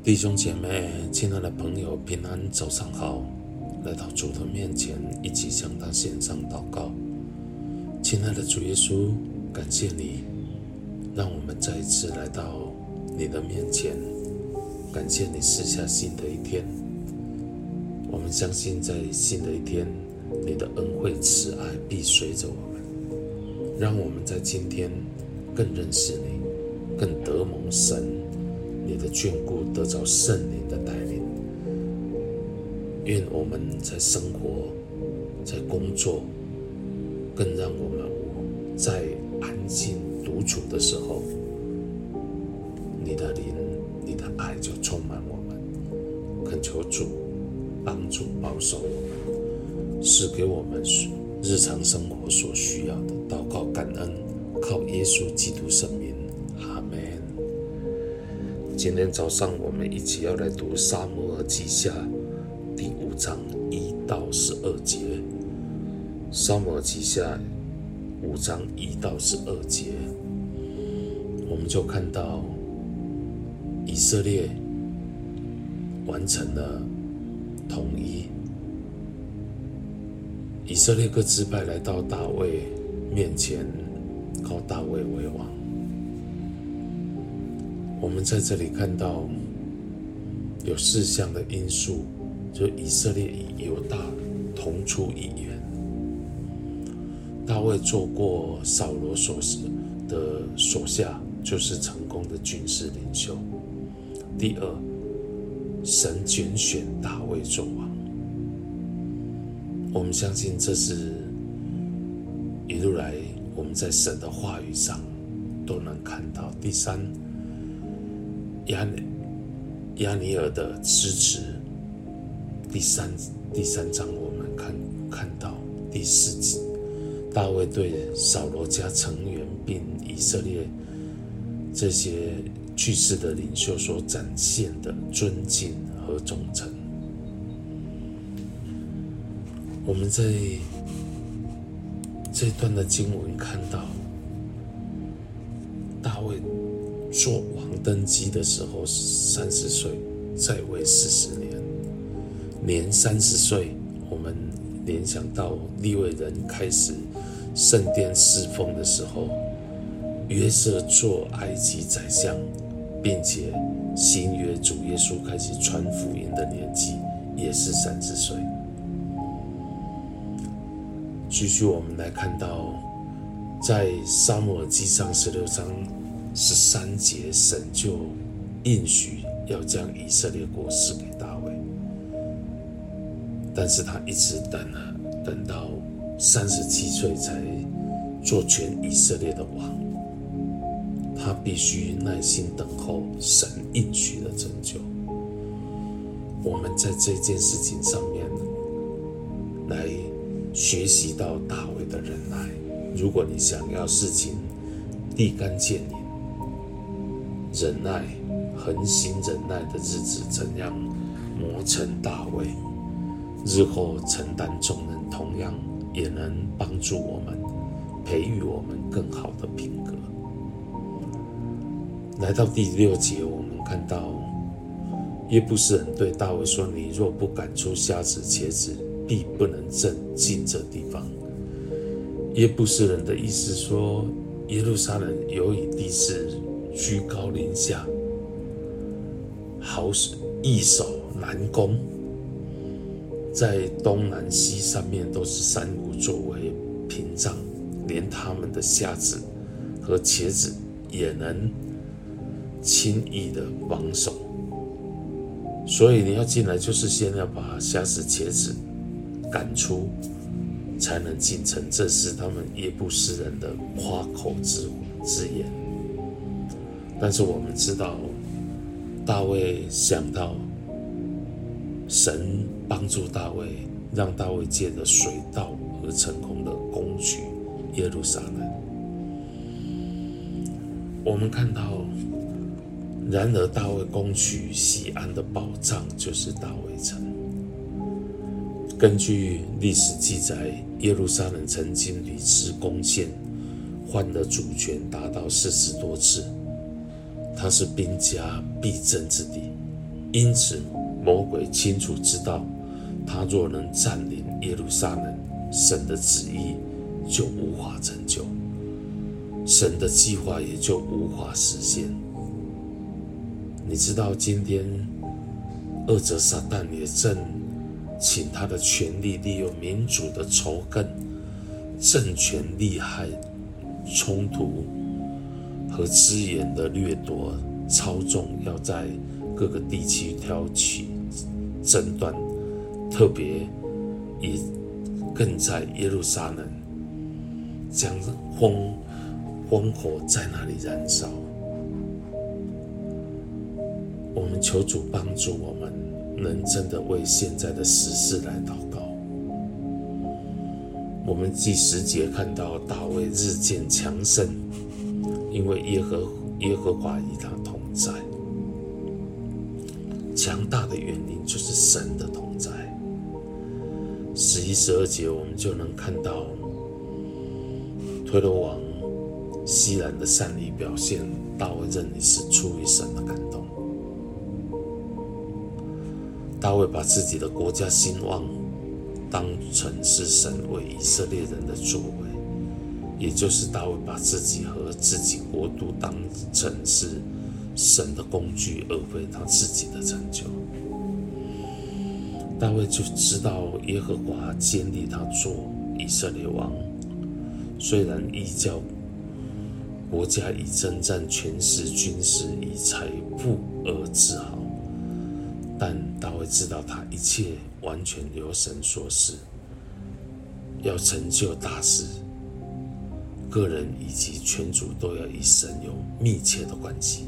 弟兄姐妹，亲爱的朋友，平安，早上好！来到主的面前，一起向他献上祷告。亲爱的主耶稣，感谢你，让我们再一次来到你的面前。感谢你赐下新的一天，我们相信在新的一天，你的恩惠慈爱必随着我们，让我们在今天更认识你，更得蒙神你的眷顾，得着圣灵的带领。愿我们在生活，在工作，更让我们在安静独处的时候，你的灵，你的爱就充满我们。恳求主帮助保守我们，赐给我们日常生活所需要的。祷告感恩，靠耶稣基督圣名，阿们。今天早上我们一起要来读撒母耳记下第5章1到12节。撒母耳记下5章1到12节，我们就看到以色列完成了统一，以色列各支派来到大卫面前，靠大卫为王。我们在这里看到有4项的因素，就以色列与犹大同出一源。大卫做过扫罗的手下，就是成功的军事领袖。第二，神拣选大卫做王。我们相信这是一路来我们在神的话语上都能看到。第三，亚尼尔的支持。第三章我们看到第4集，大卫对扫罗家成员并以色列这些去世的领袖所展现的尊敬和忠诚。我们在这段的经文看到，大卫做王登基的时候30岁，在位40年。年30岁，我们联想到利未人开始圣殿侍奉的时候，约瑟做埃及宰相，并且新约主耶稣开始传福音的年纪也是30岁。继续我们来看到，在撒母耳记上16章13节，神就应许要将以色列国赐给大卫，但是他一直等到37岁才做全以色列的王。他必须耐心等候神应许的成就。我们在这件事情上面来学习到大卫的忍耐。如果你想要事情立竿见影，忍耐、恒心忍耐的日子怎样磨成大卫，日后承担重任，同样也能帮助我们培育我们更好的品格。来到第6节，我们看到耶布斯人对大卫说：“你若不赶出瞎子、瘸子，必不能进这地方。”耶布斯人的意思说，耶路撒冷由于地势居高临下，易守难攻，在东南西3面都是山谷作为屏障，连他们的瞎子和瘸子也能轻易的防守。所以你要进来，就是先要把瞎子、瘸子赶出，才能进城。这是他们耶布斯人的夸口之言。但是我们知道，大卫想到神帮助大卫，让大卫借着水道而成功的攻取耶路撒冷。我们看到，然而大卫攻取西安的保障就是大卫城。根据历史记载，耶路撒冷曾经屡次攻陷，换了主权达到40多次。它是兵家必争之地。 因此魔鬼清楚知道，他若能占领耶路撒冷，神的旨意就无法成就，神的计划也就无法实现。你知道今天恶者撒旦也正请他的权力，利用民主的仇恨、政权利害冲突和资源的掠夺操纵，要在各个地区挑起争端，特别也更在耶路撒冷将烽火在那里燃烧。我们求主帮助我们，能真的为现在的时事来祷告。我们第10节看到大卫日渐强盛，因为耶和华与他同在。强大的原因就是神的同在。11、12节我们就能看到推罗王西兰的善意表现，大卫认为是出于神的感动。大卫把自己的国家兴旺当成是神为以色列人的作为，也就是大卫把自己和自己国度当成是神的工具，而非他自己的成就。大卫就知道耶和华建立他做以色列王，虽然异教国家以征战、权势、军事、以财富而自豪，但大卫知道他一切完全由神所赐，要成就大事，个人以及全族都要与神有密切的关系。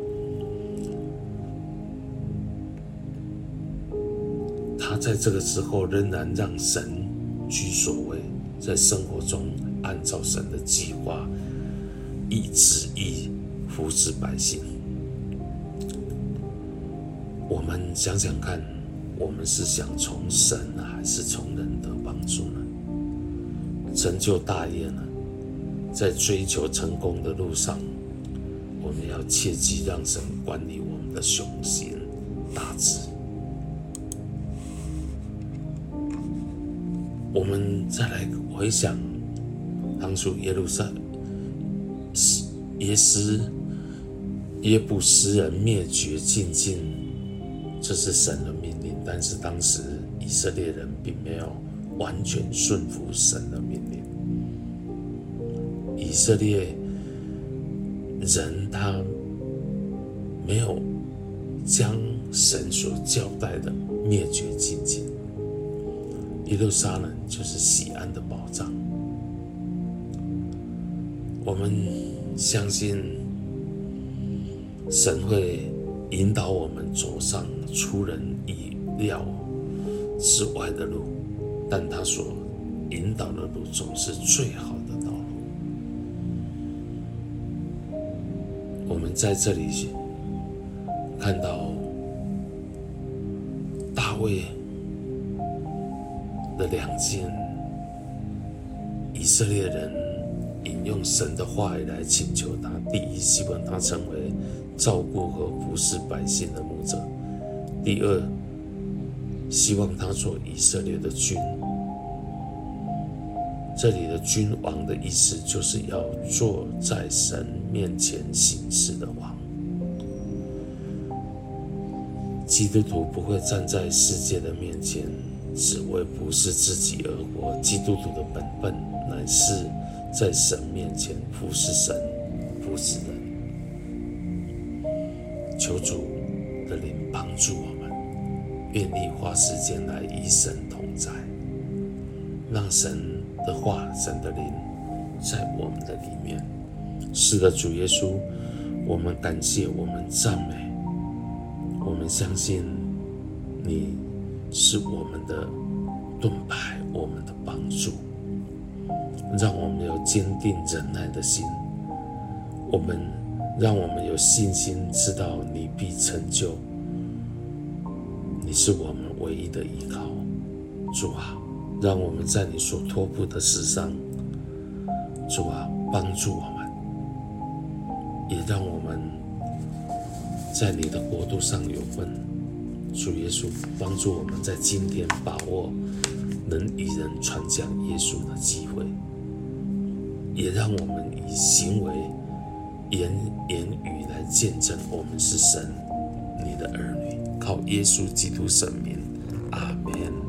他在这个时候仍然让神居首位，在生活中按照神的计划、旨意扶持百姓。我们想想看，我们是想从神还是从人得帮助呢？成就大业呢？在追求成功的路上，我们要切记让神管理我们的雄心大志。我们再来回想当初耶布斯人灭绝尽尽，这是神的命令，但是当时以色列人并没有完全顺服神的命令。以色列人他没有将神所交代的灭绝尽尽。耶路撒冷就是喜安的宝藏。我们相信神会引导我们走上出人意料之外的路，但他所引导的路总是最好的道路。我们在这里看到大卫的2件以色列人引用神的话语来请求他。第一，希望他成为照顾和服侍百姓的牧者；第二，希望他做以色列的君。这里的君王的意思就是要坐在神面前行事的王。基督徒不会站在世界的面前只为服侍自己而活，基督徒的本分乃是在神面前服侍神、服侍人。求主的灵帮助我们，愿意花时间来与神同在，让神的话、神的灵在我们的里面。是的，主耶稣，我们感谢，我们赞美，我们相信你是我们的盾牌，我们的帮助，让我们有坚定忍耐的心，让我们有信心，知道你必成就，你是我们唯一的依靠。主啊，让我们在你所托付的事上，主啊，帮助我们，也让我们在你的国度上有份， 主耶稣帮助我们在今天把握能与人传讲耶稣的机会，也让我们以行为、言语来见证我们是神你的儿女，靠耶稣基督圣名，阿们。